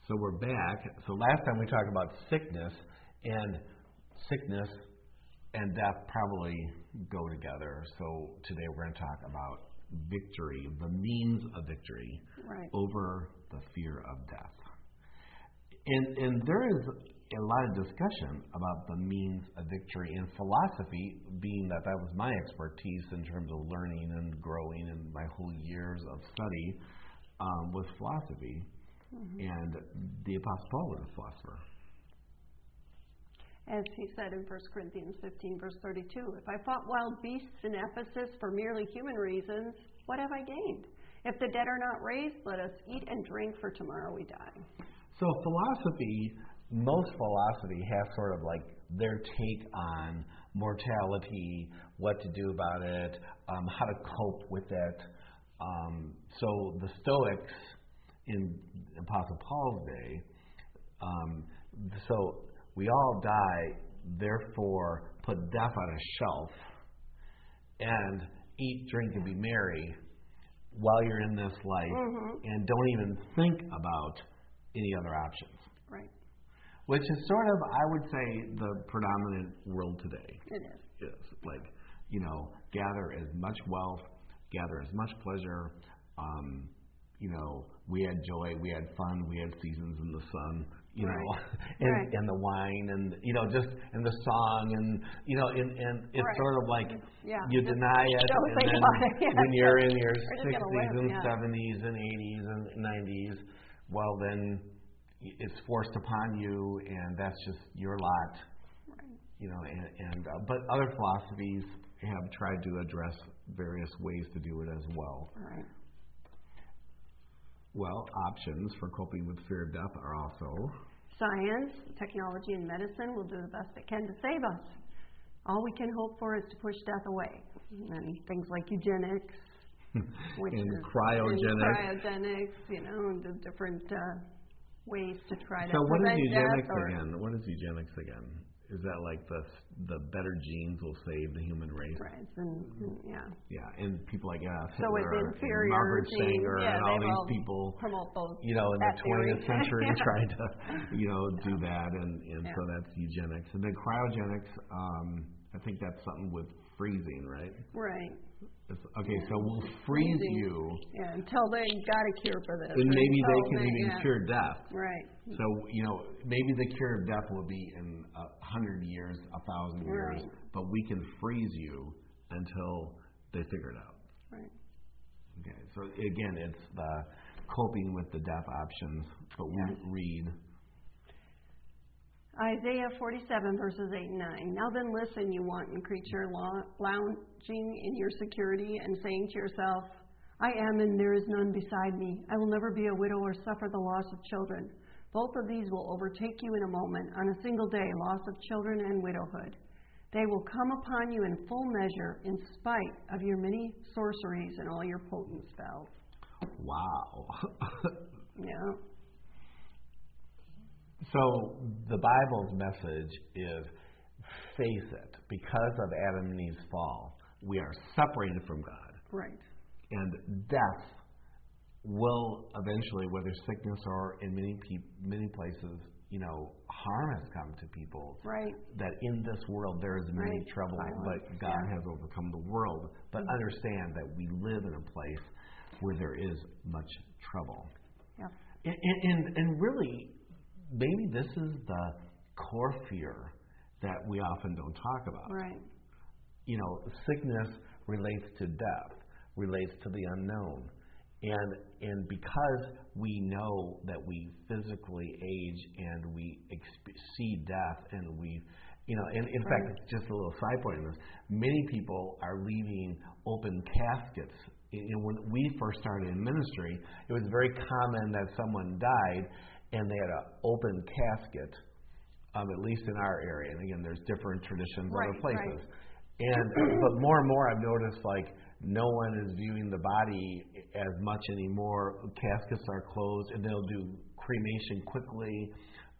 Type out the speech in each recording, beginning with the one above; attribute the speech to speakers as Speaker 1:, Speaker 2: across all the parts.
Speaker 1: So we're back. So last time we talked about sickness and death probably go together. So today we're going to talk about victory, the means of victory over the fear of death. And there is a lot of discussion about the means of victory in philosophy, being that was my expertise in terms of learning and growing in my whole years of study with philosophy. Mm-hmm. And the Apostle Paul was a philosopher.
Speaker 2: As he said in 1 Corinthians 15, verse 32, if I fought wild beasts in Ephesus for merely human reasons, what have I gained? If the dead are not raised, let us eat and drink, for tomorrow we die.
Speaker 1: So philosophy, most philosophy has sort of like their take on mortality, what to do about it, how to cope with it. So the Stoics in Apostle Paul's day, so we all die, therefore put death on a shelf and eat, drink, and be merry while you're in this life, and don't even think about any other options.
Speaker 2: Right.
Speaker 1: Which is sort of, I would say, the predominant world today.
Speaker 2: It is.
Speaker 1: Yes. Like, gather as much wealth, gather as much pleasure. We had joy, we had fun, we had seasons in the sun, and the wine, and and the song, and it's sort of like you deny it, and then when you're in your 60s and 70s and 80s and 90s, well then it's forced upon you, and that's just your lot. But other philosophies have tried to address various ways to do it as well.
Speaker 2: Right.
Speaker 1: Well, options for coping with fear of death are also
Speaker 2: science, technology, and medicine will do the best it can to save us. All we can hope for is to push death away. And things like eugenics, which
Speaker 1: and
Speaker 2: is
Speaker 1: cryogenics,
Speaker 2: the different ways to try to
Speaker 1: So what is eugenics
Speaker 2: death
Speaker 1: again? What is eugenics again? Is that like the better genes will save the human race?
Speaker 2: Right.
Speaker 1: Yeah, and people like
Speaker 2: so
Speaker 1: Hitler
Speaker 2: it's
Speaker 1: and Margaret Sanger and all these people,
Speaker 2: promote those,
Speaker 1: in the 20th century tried to, do that, and so that's eugenics. And then cryogenics, I think that's something with freezing, right?
Speaker 2: Right.
Speaker 1: Okay, so we'll freeze you.
Speaker 2: Yeah, until they got a cure for this.
Speaker 1: And maybe they can even cure death.
Speaker 2: Right.
Speaker 1: So, maybe the cure of death will be in 100 years, 1,000 years, but we can freeze you until they figure it out.
Speaker 2: Right.
Speaker 1: Okay, so again, it's the coping with the death options, but we read
Speaker 2: Isaiah 47, verses 8 and 9. Now then listen, you wanton creature, lounging in your security and saying to yourself, I am and there is none beside me. I will never be a widow or suffer the loss of children. Both of these will overtake you in a moment, on a single day, loss of children and widowhood. They will come upon you in full measure, in spite of your many sorceries and all your potent spells.
Speaker 1: Wow.
Speaker 2: Yeah.
Speaker 1: So the Bible's message is, face it, because of Adam and Eve's fall, we are separated from God.
Speaker 2: Right.
Speaker 1: And death will eventually, whether sickness or in many places, harm has come to people.
Speaker 2: Right.
Speaker 1: That in this world there is many troubles, but God has overcome the world. But understand that we live in a place where there is much trouble.
Speaker 2: Yeah.
Speaker 1: And really, maybe this is the core fear that we often don't talk about.
Speaker 2: Right.
Speaker 1: Sickness relates to death, relates to the unknown. And because we know that we physically age and we see death and we, and in fact, just a little side point on this, many people are leaving open caskets. When we first started in ministry, it was very common that someone died and they had an open casket, at least in our area. And again, there's different traditions other places. But more and more I've noticed, like, no one is viewing the body as much anymore. Caskets are closed, and they'll do cremation quickly.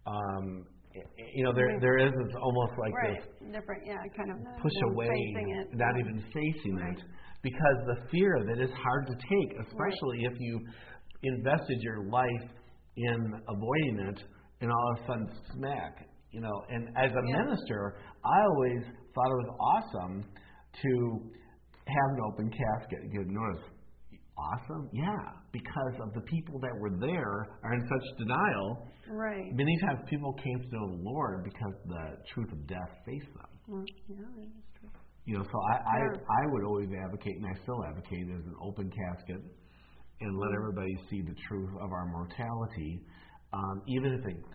Speaker 1: There is this almost like this
Speaker 2: different, kind of
Speaker 1: push away, not even facing it, because the fear of it is hard to take, especially if you invested your life in avoiding it, and all of a sudden, smack. And as a minister, I always thought it was awesome to have an open casket. You notice, awesome? Yeah, because of the people that were there are in such denial.
Speaker 2: Right.
Speaker 1: Many times people came to know the Lord because the truth of death faced them.
Speaker 2: Well, yeah, that is true.
Speaker 1: So I would always advocate, and I still advocate, as an open casket and let everybody see the truth of our mortality, even if it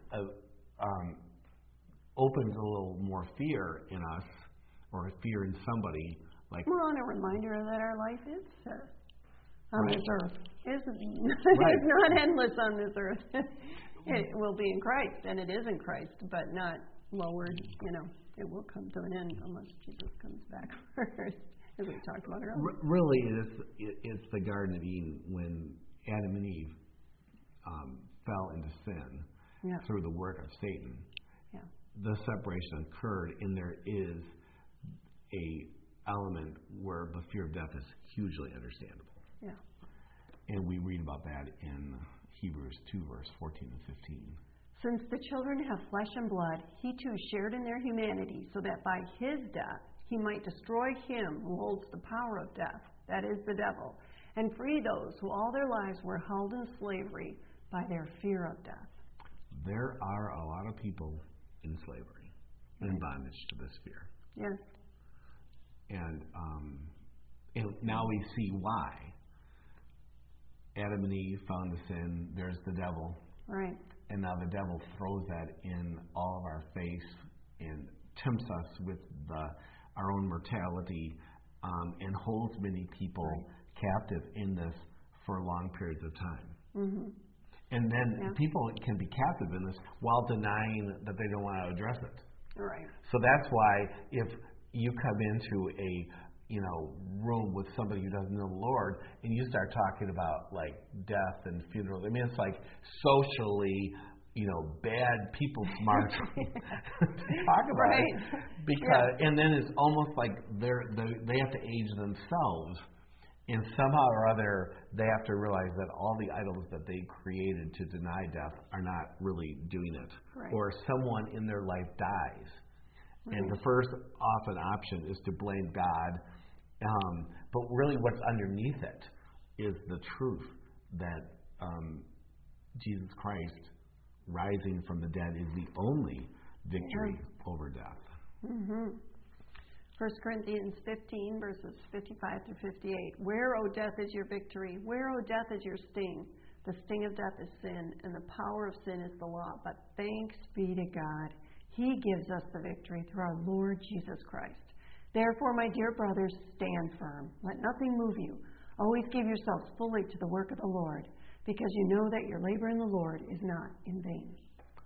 Speaker 1: opens a little more fear in us or fear in somebody.
Speaker 2: Well, and a reminder that our life is on this earth. It's not endless on this earth. It will be in Christ, and it is in Christ, but not lowered. It will come to an end unless Jesus comes back first, as we talked about earlier.
Speaker 1: Really, it's the Garden of Eden when Adam and Eve fell into sin through the work of Satan.
Speaker 2: Yeah.
Speaker 1: The separation occurred, and there is a element where the fear of death is hugely understandable.
Speaker 2: Yeah.
Speaker 1: And we read about that in Hebrews 2, verse 14 and 15.
Speaker 2: Since the children have flesh and blood, he too shared in their humanity, so that by his death he might destroy him who holds the power of death, that is the devil, and free those who all their lives were held in slavery by their fear of death. There
Speaker 1: are a lot of people in slavery, in bondage to this fear.
Speaker 2: Yes.
Speaker 1: And now we see why. Adam and Eve found the sin. There's the devil.
Speaker 2: Right.
Speaker 1: And now the devil throws that in all of our face and tempts us with our own mortality and holds many people captive in this for long periods of time.
Speaker 2: Mm-hmm.
Speaker 1: And then people can be captive in this while denying that they don't want to address it.
Speaker 2: Right.
Speaker 1: So that's why if you come into a room with somebody who doesn't know the Lord, and you start talking about death and funerals. I mean, it's socially, bad people smart to talk about it, because and then it's almost like they have to age themselves, and somehow or other they have to realize that all the idols that they created to deny death are not really doing it, or someone in their life dies. And the first often option is to blame God. But really what's underneath it is the truth that Jesus Christ rising from the dead is the only victory over death.
Speaker 2: Mm-hmm. 1 Corinthians 15, verses 55 through 58. Where, O death, is your victory? Where, O death, is your sting? The sting of death is sin, and the power of sin is the law. But thanks be to God. He gives us the victory through our Lord Jesus Christ. Therefore, my dear brothers, stand firm. Let nothing move you. Always give yourselves fully to the work of the Lord, because you know that your labor in the Lord is not in vain.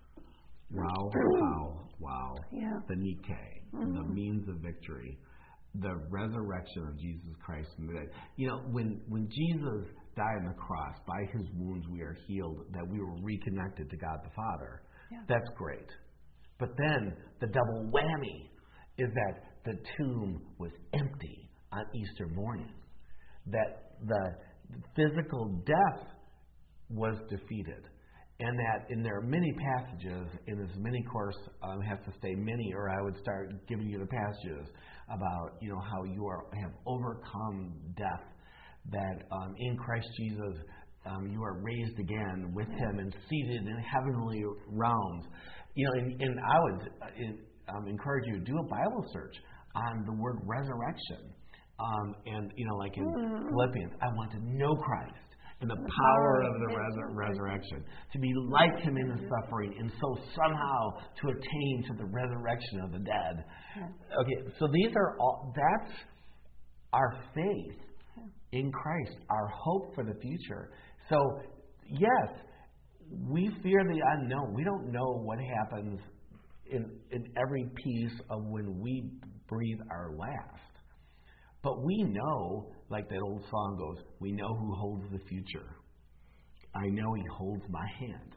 Speaker 1: Wow.
Speaker 2: Yeah.
Speaker 1: The Nike, the means of victory, the resurrection of Jesus Christ from the dead. When Jesus died on the cross, by his wounds we are healed, that we were reconnected to God the Father.
Speaker 2: Yeah.
Speaker 1: That's great. But then the double whammy is that the tomb was empty on Easter morning. That the physical death was defeated. And there are many passages, and as many course has to stay many, or I would start giving you the passages about how you have overcome death. That in Christ Jesus you are raised again with him and seated in heavenly realms. And I would encourage you to do a Bible search on the word resurrection. And like in Philippians, I want to know Christ and the power of the resurrection, to be like him in his suffering, and so somehow to attain to the resurrection of the dead. Okay, so these are all, that's our faith in Christ, our hope for the future. So, yes, we fear the unknown. We don't know what happens in every piece of when we breathe our last. But we know, like that old song goes, we know who holds the future. I know he holds my hand.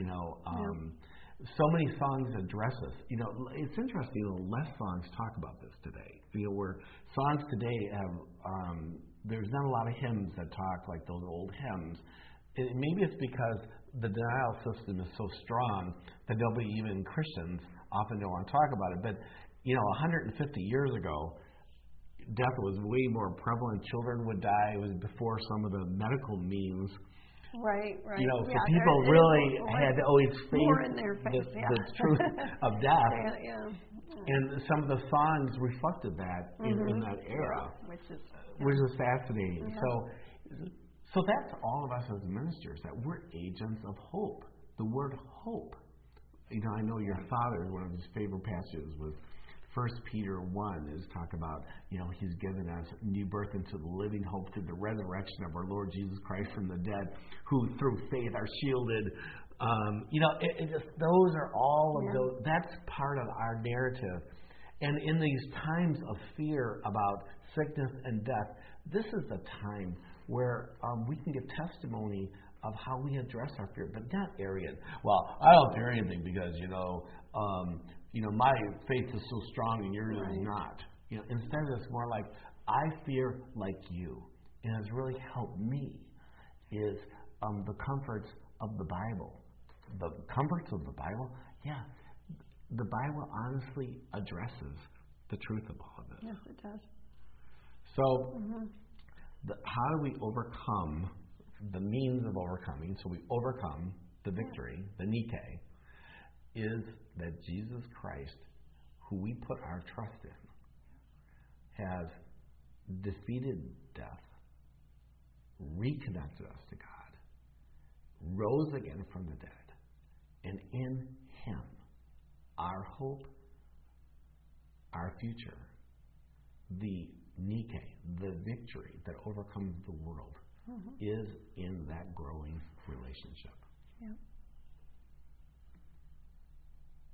Speaker 1: So many songs address us. It's interesting, less songs talk about this today. Where songs today have, there's not a lot of hymns that talk like those old hymns. Maybe it's because the denial system is so strong that nobody, even Christians, often don't want to talk about it. But, 150 years ago, death was way more prevalent. Children would die. It was before some of the medical means.
Speaker 2: Right.
Speaker 1: So people really had to always face
Speaker 2: in their face,
Speaker 1: the truth of death.
Speaker 2: Yeah.
Speaker 1: And some of the songs reflected that in that era,
Speaker 2: which
Speaker 1: is fascinating.
Speaker 2: Yeah.
Speaker 1: So that's all of us as ministers, that we're agents of hope. The word hope. I know your father, one of his favorite passages was 1 Peter 1 is talk about, he's given us new birth into the living hope through the resurrection of our Lord Jesus Christ from the dead, who through faith are shielded. Those are all of those. That's part of our narrative. And in these times of fear about sickness and death, this is the time where we can give testimony of how we address our fear, but not arrogant. Well, I don't fear anything because, my faith is so strong and yours is not. Instead it's more like, I fear like you. And it's really helped me is the comforts of the Bible. The comforts of the Bible? Yeah. The Bible honestly addresses the truth of all of this.
Speaker 2: Yes, it does.
Speaker 1: So, how do we overcome the means of overcoming? So we overcome the victory, the Nike, is that Jesus Christ, who we put our trust in, has defeated death, reconnected us to God, rose again from the dead, and in Him, our hope, our future, the Nike, the victory that overcomes the world, is in that growing relationship.
Speaker 2: Yeah.